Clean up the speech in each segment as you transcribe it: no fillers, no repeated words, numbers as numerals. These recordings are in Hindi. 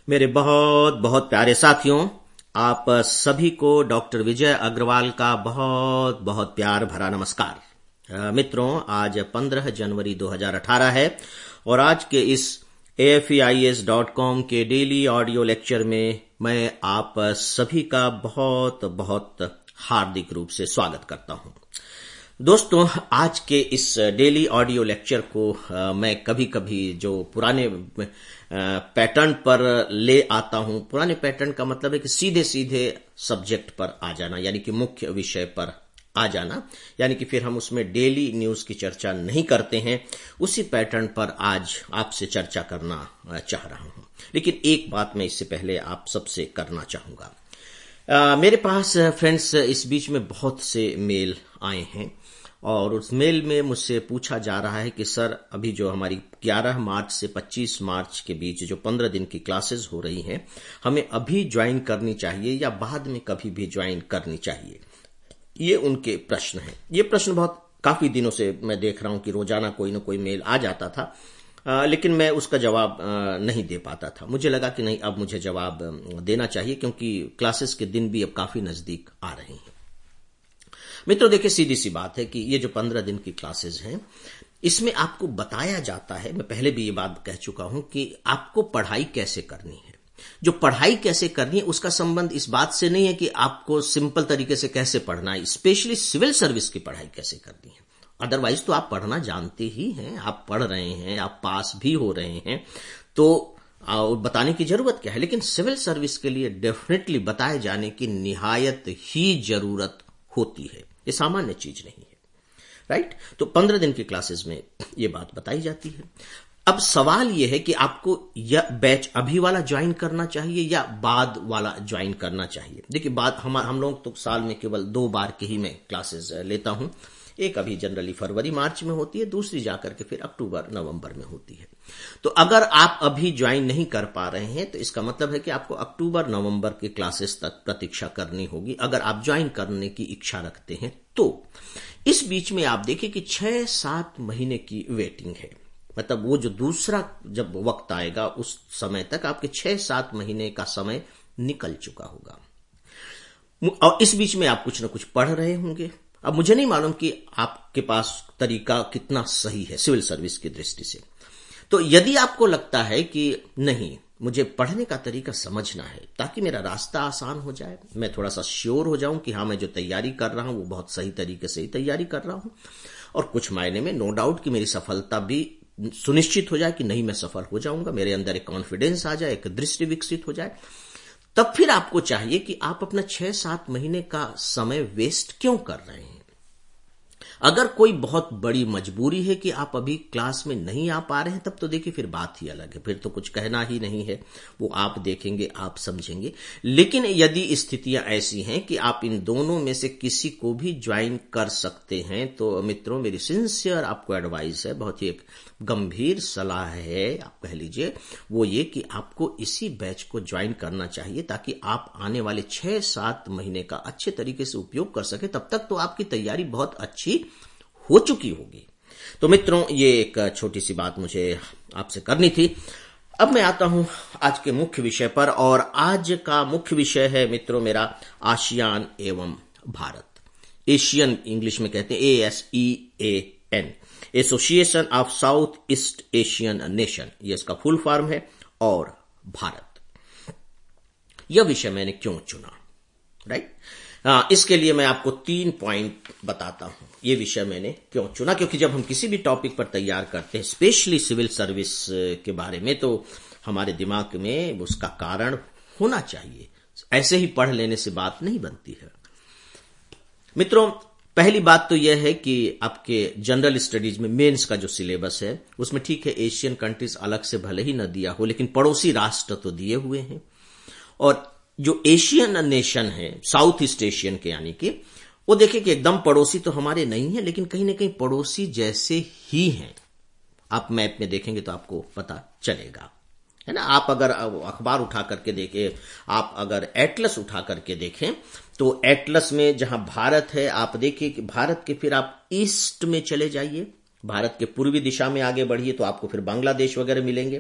मेरे बहुत बहुत प्यारे साथियों, आप सभी को डॉक्टर विजय अग्रवाल का बहुत बहुत प्यार भरा नमस्कार। मित्रों, आज 15 जनवरी 2018 है और आज के इस AFEIS.com के डेली ऑडियो लेक्चर में मैं आप सभी का बहुत बहुत हार्दिक रूप से स्वागत करता हूं। दोस्तों, आज के इस डेली ऑडियो लेक्चर को मैं कभी कभी जो पुराने पैटर्न पर ले आता हूं। पुराने पैटर्न का मतलब है कि सीधे सीधे सब्जेक्ट पर आ जाना, यानी कि मुख्य विषय पर आ जाना, यानी कि फिर हम उसमें डेली न्यूज की चर्चा नहीं करते हैं। उसी पैटर्न पर आज आपसे चर्चा करना चाह रहा हूं। लेकिन एक बात मैं इससे पहले आप सबसे करना चाहूंगा। मेरे पास फ्रेंड्स इस बीच में बहुत से मेल आए हैं और उस मेल में मुझसे पूछा जा रहा है कि सर, अभी जो हमारी 11 मार्च से 25 मार्च के बीच जो 15 दिन की क्लासेस हो रही हैं, हमें अभी ज्वाइन करनी चाहिए या बाद में कभी भी ज्वाइन करनी चाहिए? ये उनके प्रश्न हैं। ये प्रश्न बहुत काफी दिनों से मैं देख रहा हूं कि रोजाना कोई ना कोई मेल आ जाता था, लेकिन मैं उसका जवाब नहीं दे पाता था। मुझे लगा कि नहीं, अब मुझे जवाब देना चाहिए क्योंकि क्लासेस के दिन भी अब काफी नजदीक आ रहे हैं। मित्रों, देखिए, सीधी सी बात है कि ये जो 15 दिन की क्लासेस हैं, इसमें आपको बताया जाता है, मैं पहले भी ये बात कह चुका हूं, कि आपको पढ़ाई कैसे करनी है। जो पढ़ाई कैसे करनी है उसका संबंध इस बात से नहीं है कि आपको सिंपल तरीके से कैसे पढ़ना है, स्पेशली सिविल सर्विस की पढ़ाई कैसे करनी है। अदरवाइज तो आप पढ़ना जानते ही हैं, आप पढ़ रहे हैं, आप पास भी हो रहे हैं, तो बताने की जरूरत क्या है। लेकिन सिविल सर्विस के लिए डेफिनेटली बताए जाने की निहायत ही जरूरत होती है। ये सामान्य चीज नहीं है, राइट? तो 15 दिन की क्लासेस में ये बात बताई जाती है। अब सवाल यह है कि आपको यह बैच अभी वाला ज्वाइन करना चाहिए या बाद वाला ज्वाइन करना चाहिए। देखिए, हम लोग तो साल में केवल 2 बार की ही मैं क्लासेस लेता हूं। एक अभी जनरली फरवरी मार्च में होती है, दूसरी जाकर के फिर अक्टूबर नवंबर में होती है। तो अगर आप अभी ज्वाइन नहीं कर पा रहे हैं तो इसका मतलब है कि आपको अक्टूबर नवंबर की क्लासेस तक प्रतीक्षा करनी होगी, अगर आप ज्वाइन करने की इच्छा रखते हैं तो। इस बीच में आप देखिए कि 6-7 महीने की वेटिंग है। मतलब वो जो दूसरा जब वक्त आएगा उस समय तक आपके 6-7 महीने का समय निकल चुका होगा और इस बीच में आप कुछ ना कुछ पढ़ रहे होंगे। अब मुझे नहीं मालूम कि आपके पास तरीका कितना सही है सिविल सर्विस की दृष्टि से। तो यदि आपको लगता है कि नहीं, मुझे पढ़ने का तरीका समझना है ताकि मेरा रास्ता आसान हो जाए, मैं थोड़ा सा श्योर हो जाऊं कि हाँ, मैं जो तैयारी कर रहा हूं वो बहुत सही तरीके से ही तैयारी कर रहा हूं और कुछ मायने में नो डाउट कि मेरी सफलता भी सुनिश्चित हो जाए कि नहीं, मैं सफल हो जाऊंगा, मेरे अंदर एक कॉन्फिडेंस आ जाए, एक दृष्टि विकसित हो जाए, तब फिर आपको चाहिए कि आप अपना 6-7 महीने का समय वेस्ट क्यों कर रहे हैं। अगर कोई बहुत बड़ी मजबूरी है कि आप अभी क्लास में नहीं आ पा रहे हैं, तब तो देखिए फिर बात ही अलग है, फिर तो कुछ कहना ही नहीं है, वो आप देखेंगे, आप समझेंगे। लेकिन यदि स्थितियां ऐसी हैं कि आप इन दोनों में से किसी को भी ज्वाइन कर सकते हैं, तो मित्रों, मेरी सिंसियर आपको एडवाइस है, बहुत ही एक गंभीर सलाह है, आप कह लीजिए, वो ये कि आपको इसी बैच को ज्वाइन करना चाहिए ताकि आप आने वाले 6-7 महीने का अच्छे तरीके से उपयोग कर सके। तब तक तो आपकी तैयारी बहुत अच्छी हो चुकी होगी। तो मित्रों, ये एक छोटी सी बात मुझे आपसे करनी थी। अब मैं आता हूं आज के मुख्य विषय पर और आज का मुख्य विषय है मित्रों मेरा आसियान एवं भारत। एशियन इंग्लिश में कहते हैं ASEAN, association of south east Asian nation, ये इसका फुल फॉर्म है। और भारत, यह विषय मैंने क्यों चुना, राइट? इसके लिए मैं आपको 3 पॉइंट बताता हूं ये विषय मैंने क्यों चुना। क्योंकि जब हम किसी भी टॉपिक पर तैयार करते हैं, स्पेशली सिविल सर्विस के बारे में, तो हमारे दिमाग में उसका कारण होना चाहिए। ऐसे ही पढ़ लेने से बात नहीं बनती है। मित्रों, पहली बात तो यह है कि आपके जनरल स्टडीज में मेंस का जो सिलेबस है उसमें, ठीक है, एशियन कंट्रीज अलग से भले ही न दिया हो, लेकिन पड़ोसी राष्ट्र तो दिए हुए हैं। और जो एशियन नेशन है, साउथ ईस्ट एशियन के, यानी कि वो देखिए कि एकदम पड़ोसी तो हमारे नहीं है, लेकिन कहीं ना कहीं पड़ोसी जैसे ही हैं। आप मैप में देखेंगे तो आपको पता चलेगा, है ना। आप अगर अखबार उठा करके देखें, आप अगर एटलस उठा करके देखें, तो एटलस में जहां भारत है, आप देखिए कि भारत के फिर आप ईस्ट में चले जाइए, भारत के पूर्वी दिशा में आगे बढ़िए तो आपको फिर बांग्लादेश वगैरह मिलेंगे।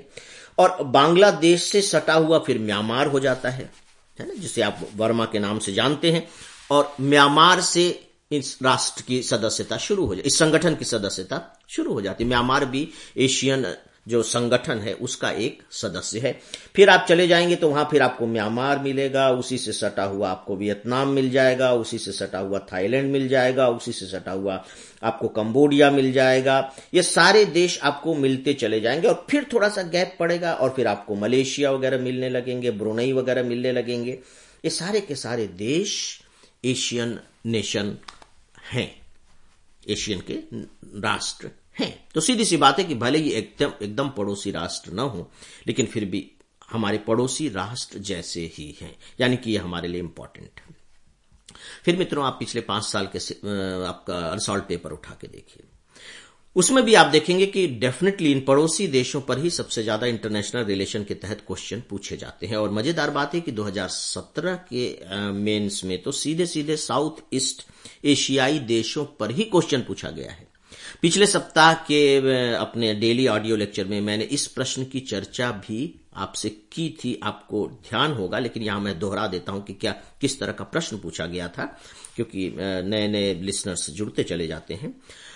और बांग्लादेश से सटा हुआ फिर म्यांमार हो जाता है ना, जिसे आप वर्मा के नाम से जानते हैं। और म्यांमार से इस राष्ट्र की सदस्यता शुरू हो जाती, इस संगठन की सदस्यता शुरू हो जाती। म्यांमार भी एशियन जो संगठन है उसका एक सदस्य है। फिर आप चले जाएंगे तो वहां फिर आपको म्यांमार मिलेगा, उसी से सटा हुआ आपको वियतनाम मिल जाएगा, उसी से सटा हुआ थाईलैंड मिल जाएगा, उसी से सटा हुआ आपको कंबोडिया मिल जाएगा। ये सारे देश आपको मिलते चले जाएंगे और फिर थोड़ा सा गैप पड़ेगा और फिर आपको मलेशिया वगैरह मिलने लगेंगे, ब्रुनेई वगैरह मिलने लगेंगे। ये सारे के सारे देश एशियन नेशन हैं, एशियन के राष्ट्र हैं। तो सीधी सी बात है कि भले ही एकदम पड़ोसी राष्ट्र न हो, लेकिन फिर भी हमारे पड़ोसी राष्ट्र जैसे ही हैं, यानी कि ये हमारे लिए इंपॉर्टेंट है। फिर मित्रों, आप पिछले 5 साल के आपका अनसॉल्व पेपर उठा के देखिए, उसमें भी आप देखेंगे कि डेफिनेटली इन पड़ोसी देशों पर ही सबसे ज्यादा इंटरनेशनल रिलेशन के तहत क्वेश्चन पूछे जाते हैं। और मजेदार बात है कि 2017 के मेंस में तो सीधे सीधे साउथ ईस्ट एशियाई देशों पर ही क्वेश्चन पूछा गया है। पिछले सप्ताह के अपने डेली ऑडियो लेक्चर में मैंने इस प्रश्न की चर्चा भी आपसे की थी, आपको ध्यान होगा, लेकिन यहां मैं दोहरा देता हूं कि किस तरह का प्रश्न पूछा गया था, क्योंकि नए नए लिसनर्स जुड़ते चले जाते हैं।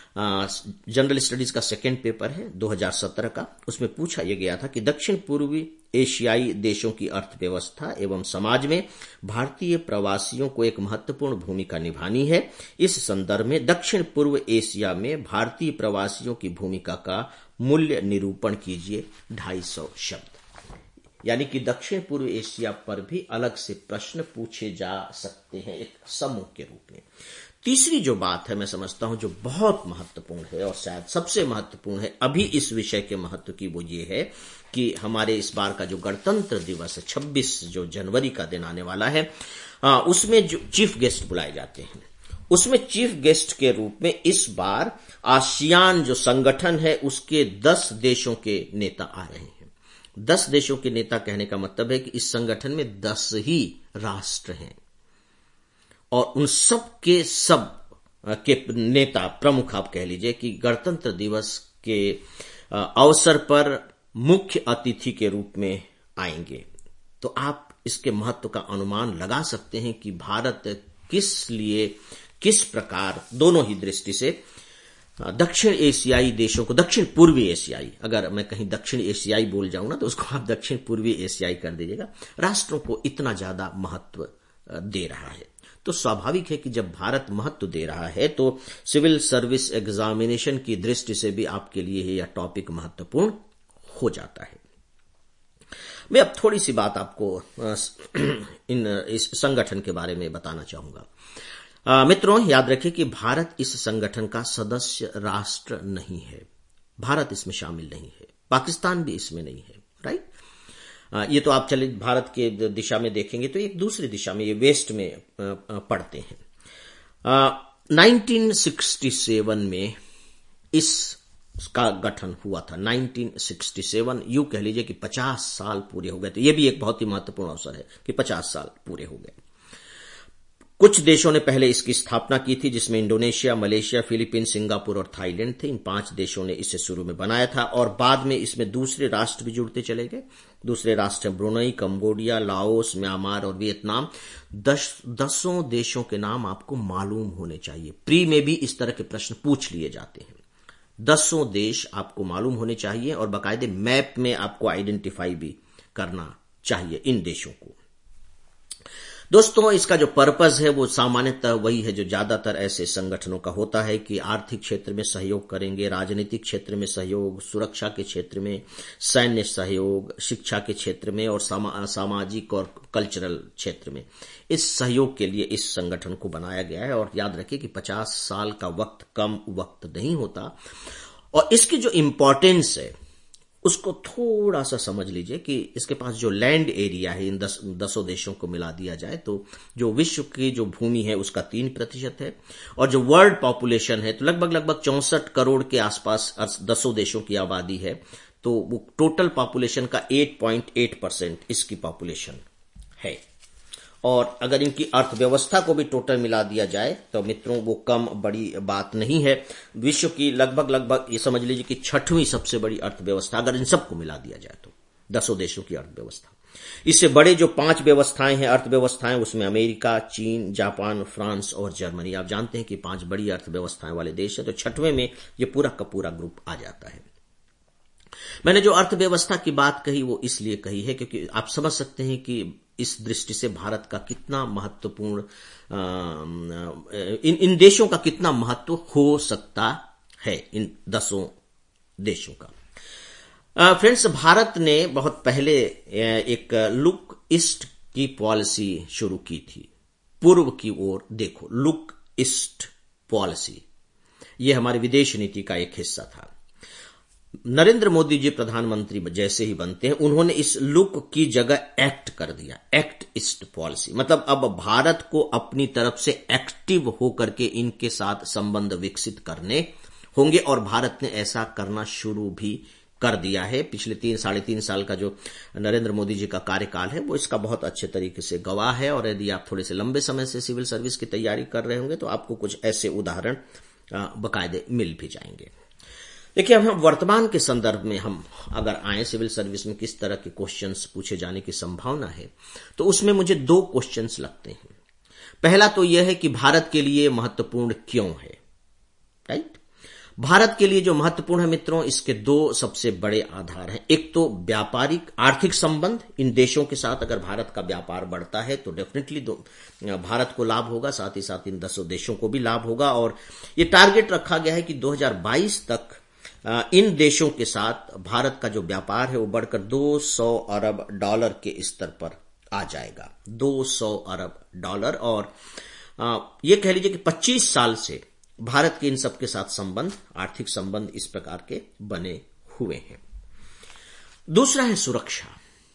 जनरल स्टडीज का सेकेंड पेपर है 2017 का, उसमें पूछा यह गया था कि दक्षिण पूर्वी एशियाई देशों की अर्थव्यवस्था एवं समाज में भारतीय प्रवासियों को एक महत्वपूर्ण भूमिका निभानी है। इस संदर्भ में दक्षिण पूर्व एशिया में भारतीय प्रवासियों की भूमिका का मूल्य निरूपण कीजिए 250 शब्द। यानी कि दक्षिण पूर्व एशिया पर भी अलग से प्रश्न पूछे जा सकते हैं एक समूह के रूप में। तीसरी जो बात है मैं समझता हूं जो बहुत महत्वपूर्ण है और शायद सबसे महत्वपूर्ण है अभी इस विषय के महत्व की, वो ये है कि हमारे इस बार का जो गणतंत्र दिवस है 26 जो जनवरी का दिन आने वाला है, उसमें जो चीफ गेस्ट बुलाए जाते हैं, उसमें चीफ गेस्ट के रूप में इस बार आसियान जो संगठन है उसके 10 देशों के नेता आ रहे हैं। 10 देशों के नेता कहने का मतलब है कि इस संगठन में 10 ही राष्ट्र हैं और उन सब के नेता प्रमुख, आप कह लीजिए कि गणतंत्र दिवस के अवसर पर मुख्य अतिथि के रूप में आएंगे। तो आप इसके महत्व का अनुमान लगा सकते हैं कि भारत किस प्रकार दोनों ही दृष्टि से दक्षिण एशियाई देशों को, दक्षिण पूर्वी एशियाई, अगर मैं कहीं दक्षिण एशियाई बोल जाऊं ना तो उसको आप दक्षिण पूर्वी एशियाई कर दीजिएगा, राष्ट्रों को इतना ज्यादा महत्व दे रहा है। तो स्वाभाविक है कि जब भारत महत्व दे रहा है तो सिविल सर्विस एग्जामिनेशन की दृष्टि से भी आपके लिए यह टॉपिक महत्वपूर्ण हो जाता है। मैं अब थोड़ी सी बात आपको इस संगठन के बारे में बताना चाहूंगा। मित्रों, याद रखिए कि भारत इस संगठन का सदस्य राष्ट्र नहीं है, भारत इसमें शामिल नहीं है, पाकिस्तान भी इसमें नहीं है, राइट। ये तो आप चले भारत के दिशा में देखेंगे तो एक दूसरी दिशा में, ये वेस्ट में पड़ते हैं। 1967 में इसका गठन हुआ था, 1967, यूं कह लीजिए कि 50 साल पूरे हो गए। तो ये भी एक बहुत ही महत्वपूर्ण अवसर है कि 50 साल पूरे हो गए। कुछ देशों ने पहले इसकी स्थापना की थी, जिसमें इंडोनेशिया, मलेशिया, फिलीपींस, सिंगापुर और थाईलैंड थे। इन 5 देशों ने इसे शुरू में बनाया था और बाद में इसमें दूसरे राष्ट्र भी जुड़ते चले गए। दूसरे राष्ट्र ब्रुनेई, कंबोडिया, लाओस, म्यांमार और वियतनाम। 10 देशों के नाम आपको मालूम होने चाहिए। प्री में भी इस तरह के प्रश्न पूछ लिए जाते हैं। 10 देश आपको मालूम होने चाहिए और बाकायदे मैप में आपको आइडेंटिफाई भी करना चाहिए इन देशों को। दोस्तों, इसका जो पर्पस है वो सामान्यतः वही है जो ज्यादातर ऐसे संगठनों का होता है कि आर्थिक क्षेत्र में सहयोग करेंगे, राजनीतिक क्षेत्र में सहयोग, सुरक्षा के क्षेत्र में, सैन्य सहयोग, शिक्षा के क्षेत्र में और सामाजिक और कल्चरल क्षेत्र में। इस सहयोग के लिए इस संगठन को बनाया गया है और याद रखिए कि 50 साल का वक्त कम वक्त नहीं होता। और इसकी जो इंपॉर्टेंस है उसको थोड़ा सा समझ लीजिए कि इसके पास जो लैंड एरिया है, इन 10 देशों को मिला दिया जाए तो जो विश्व की जो भूमि है उसका 3% है और जो वर्ल्ड पॉपुलेशन है तो लगभग 64 करोड़ के आसपास 10 देशों की आबादी है। तो वो टोटल पॉपुलेशन का 8.8% इसकी पॉपुलेशन है। और अगर इनकी अर्थव्यवस्था को भी टोटल मिला दिया जाए तो मित्रों वो कम बड़ी बात नहीं है। विश्व की लगभग ये समझ लीजिए कि 6वीं सबसे बड़ी अर्थव्यवस्था अगर इन सबको मिला दिया जाए तो 10 देशों की अर्थव्यवस्था। इससे बड़े जो 5 व्यवस्थाएं हैं, अर्थव्यवस्थाएं, उसमें अमेरिका, चीन, जापान, फ्रांस और जर्मनी। आप जानते हैं कि 5 बड़ी अर्थव्यवस्थाएं वाले देश है, तो 6वें में ये पूरा का पूरा ग्रुप आ जाता है। मैंने जो अर्थव्यवस्था की बात कही वो इसलिए कही है क्योंकि आप समझ सकते हैं कि इस दृष्टि से भारत का कितना महत्वपूर्ण, इन देशों का कितना महत्व हो सकता है, इन 10 देशों का। फ्रेंड्स, भारत ने बहुत पहले एक लुक ईस्ट की पॉलिसी शुरू की थी। पूर्व की ओर देखो, लुक ईस्ट पॉलिसी, यह हमारी विदेश नीति का एक हिस्सा था। नरेंद्र मोदी जी प्रधानमंत्री जैसे ही बनते हैं, उन्होंने इस लुक की जगह एक्ट कर दिया, एक्ट ईस्ट पॉलिसी। मतलब अब भारत को अपनी तरफ से एक्टिव होकर के इनके साथ संबंध विकसित करने होंगे और भारत ने ऐसा करना शुरू भी कर दिया है। पिछले 3-3.5 साल का जो नरेंद्र मोदी जी का कार्यकाल है वो इसका बहुत अच्छे तरीके से गवाह है। और यदि आप थोड़े से लंबे समय से सिविल सर्विस की तैयारी कर रहे होंगे तो आपको कुछ ऐसे उदाहरण बकायदे मिल भी जाएंगे। देखिए, हम वर्तमान के संदर्भ में हम अगर आए, सिविल सर्विस में किस तरह के क्वेश्चंस पूछे जाने की संभावना है, तो उसमें मुझे 2 क्वेश्चंस लगते हैं। पहला तो यह है कि भारत के लिए महत्वपूर्ण क्यों है, राइट। भारत के लिए जो महत्वपूर्ण है मित्रों, इसके 2 सबसे बड़े आधार हैं। एक तो व्यापारिक आर्थिक संबंध, इन देशों के साथ अगर भारत का व्यापार बढ़ता है तो डेफिनेटली भारत को लाभ होगा, साथ ही साथ इन 10 देशों को भी लाभ होगा। और ये टारगेट रखा गया है कि 2022 तक इन देशों के साथ भारत का जो व्यापार है वो बढ़कर $200 अरब के स्तर पर आ जाएगा, $200 अरब। और ये कह लीजिए कि 25 साल से भारत के इन सबके साथ संबंध, आर्थिक संबंध इस प्रकार के बने हुए हैं। दूसरा है सुरक्षा।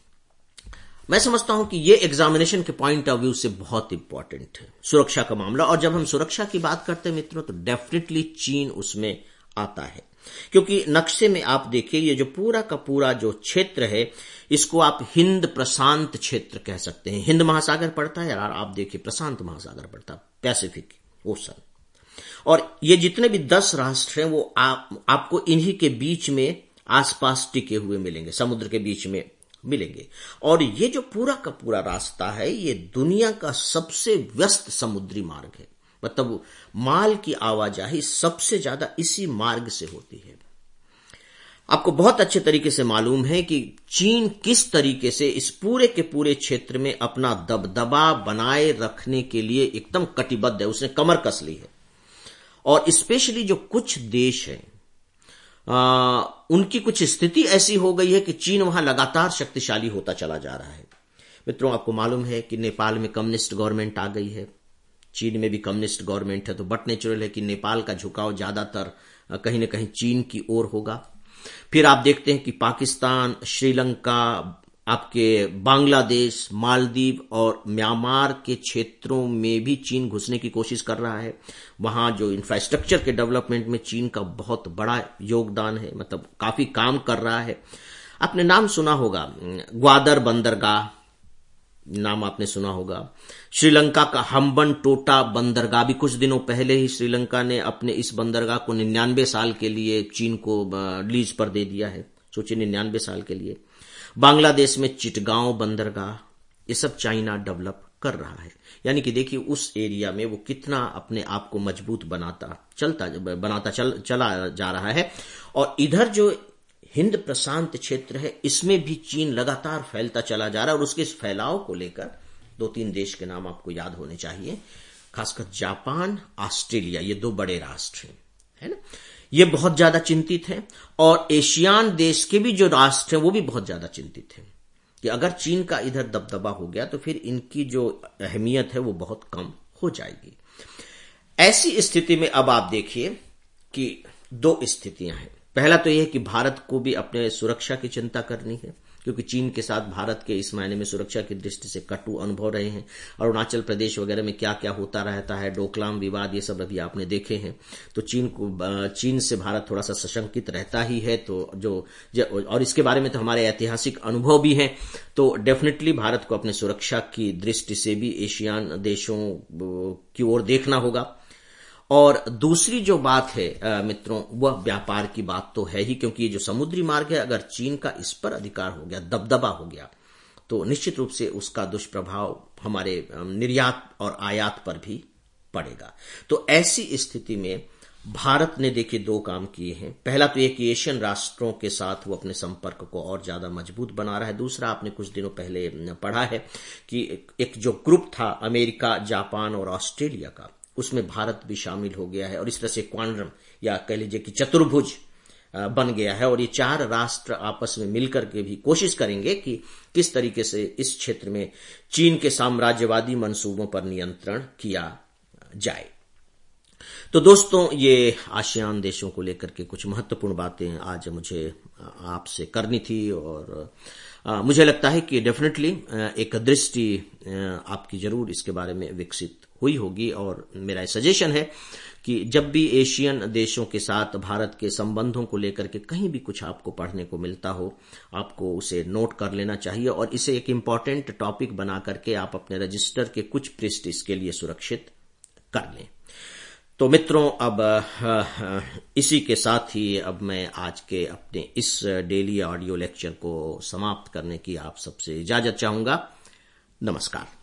मैं समझता हूं कि ये एग्जामिनेशन के पॉइंट ऑफ व्यू से बहुत इंपॉर्टेंट है, सुरक्षा का मामला। और जब हम सुरक्षा की बात करते हैं मित्रों, तो डेफिनेटली चीन उसमें आता है। क्योंकि नक्शे में आप देखिए, ये जो पूरा का पूरा जो क्षेत्र है, इसको आप हिंद प्रशांत क्षेत्र कह सकते हैं। हिंद महासागर पड़ता है यार, आप देखिए प्रशांत महासागर पड़ता है, पैसिफिक ओशन। और ये जितने भी 10 राष्ट्र हैं वो आपको इन्हीं के बीच में आसपास टिके हुए मिलेंगे, समुद्र के बीच में मिलेंगे। और ये जो पूरा का पूरा रास्ता है, ये दुनिया का सबसे व्यस्त समुद्री मार्ग है। मतलब माल की आवाजाही सबसे ज्यादा इसी मार्ग से होती है। आपको बहुत अच्छे तरीके से मालूम है कि चीन किस तरीके से इस पूरे के पूरे क्षेत्र में अपना दबदबा बनाए रखने के लिए एकदम कटिबद्ध है, उसने कमर कस ली है। और स्पेशली जो कुछ देश हैं, उनकी कुछ स्थिति ऐसी हो गई है कि चीन वहां लगातार शक्तिशाली होता चला जा रहा है। मित्रों, आपको मालूम है कि नेपाल में कम्युनिस्ट गवर्नमेंट आ गई है, चीन में भी कम्युनिस्ट गवर्नमेंट है, तो बट नेचुरल है कि नेपाल का झुकाव ज्यादातर कहीं न कहीं चीन की ओर होगा। फिर आप देखते हैं कि पाकिस्तान, श्रीलंका, आपके बांग्लादेश, मालदीव और म्यांमार के क्षेत्रों में भी चीन घुसने की कोशिश कर रहा है। वहां जो इंफ्रास्ट्रक्चर के डेवलपमेंट में चीन का बहुत बड़ा योगदान है, मतलब काफी काम कर रहा है। आपने नाम सुना होगा, ग्वादर बंदरगाह नाम आपने सुना होगा। श्रीलंका का हम्बन टोटा बंदरगाह भी कुछ दिनों पहले ही श्रीलंका ने अपने इस बंदरगाह को 99 साल के लिए चीन को लीज पर दे दिया है। सोचिए, 99 साल के लिए। बांग्लादेश में चिटगांव बंदरगाह, ये सब चाइना डेवलप कर रहा है। यानी कि देखिए उस एरिया में वो कितना अपने आप को मजबूत बनाता चला जा रहा है। और इधर जो हिंद प्रशांत क्षेत्र है, इसमें भी चीन लगातार फैलता चला जा रहा है। और उसके इस फैलाव को लेकर 2-3 देश के नाम आपको याद होने चाहिए, खासकर जापान, ऑस्ट्रेलिया, ये 2 बड़े राष्ट्र हैं, है ना, ये बहुत ज्यादा चिंतित हैं। और एशियान देश के भी जो राष्ट्र हैं वो भी बहुत ज्यादा चिंतित हैं कि अगर चीन का इधर दबदबा हो गया तो फिर इनकी जो अहमियत है वो बहुत कम हो जाएगी। ऐसी स्थिति में अब आप देखिए कि 2 स्थितियां हैं। पहला तो यह है कि भारत को भी अपने सुरक्षा की चिंता करनी है, क्योंकि चीन के साथ भारत के इस मायने में सुरक्षा की दृष्टि से कटु अनुभव रहे हैं। अरुणाचल प्रदेश वगैरह में क्या क्या होता रहता है, डोकलाम विवाद, ये सब अभी आपने देखे हैं। तो चीन से भारत थोड़ा सा सशंकित रहता ही है। तो और इसके बारे में तो हमारे ऐतिहासिक अनुभव भी हैं। तो डेफिनेटली भारत को अपने सुरक्षा की दृष्टि से भी एशियान देशों की ओर देखना होगा। और दूसरी जो बात है मित्रों, वह व्यापार की बात तो है ही, क्योंकि ये जो समुद्री मार्ग है, अगर चीन का इस पर अधिकार हो गया, दबदबा हो गया, तो निश्चित रूप से उसका दुष्प्रभाव हमारे निर्यात और आयात पर भी पड़ेगा। तो ऐसी स्थिति में भारत ने देखिए दो काम किए हैं। पहला तो एक एशियन राष्ट्रों के साथ वो अपने संपर्क को और ज्यादा मजबूत बना रहा है। दूसरा, आपने कुछ दिनों पहले पढ़ा है कि एक जो ग्रुप था अमेरिका, जापान और ऑस्ट्रेलिया का, उसमें भारत भी शामिल हो गया है और इस तरह से क्वाड्रम या कह लीजिए कि चतुर्भुज बन गया है। और ये चार राष्ट्र आपस में मिलकर के भी कोशिश करेंगे कि किस तरीके से इस क्षेत्र में चीन के साम्राज्यवादी मंसूबों पर नियंत्रण किया जाए। तो दोस्तों, ये आसियान देशों को लेकर के कुछ महत्वपूर्ण बातें आज मुझे आपसे करनी थी और मुझे लगता है कि डेफिनेटली एक दृष्टि आपकी जरूर इसके बारे में विकसित हुई होगी। और मेरा सजेशन है कि जब भी एशियन देशों के साथ भारत के संबंधों को लेकर के कहीं भी कुछ आपको पढ़ने को मिलता हो, आपको उसे नोट कर लेना चाहिए और इसे एक इम्पॉर्टेंट टॉपिक बना करके आप अपने रजिस्टर के कुछ पृष्ठ इसके लिए सुरक्षित कर लें। तो मित्रों, अब इसी के साथ ही अब मैं आज के अपने इस डेली ऑडियो लेक्चर को समाप्त करने की आप सबसे इजाजत चाहूंगा। नमस्कार।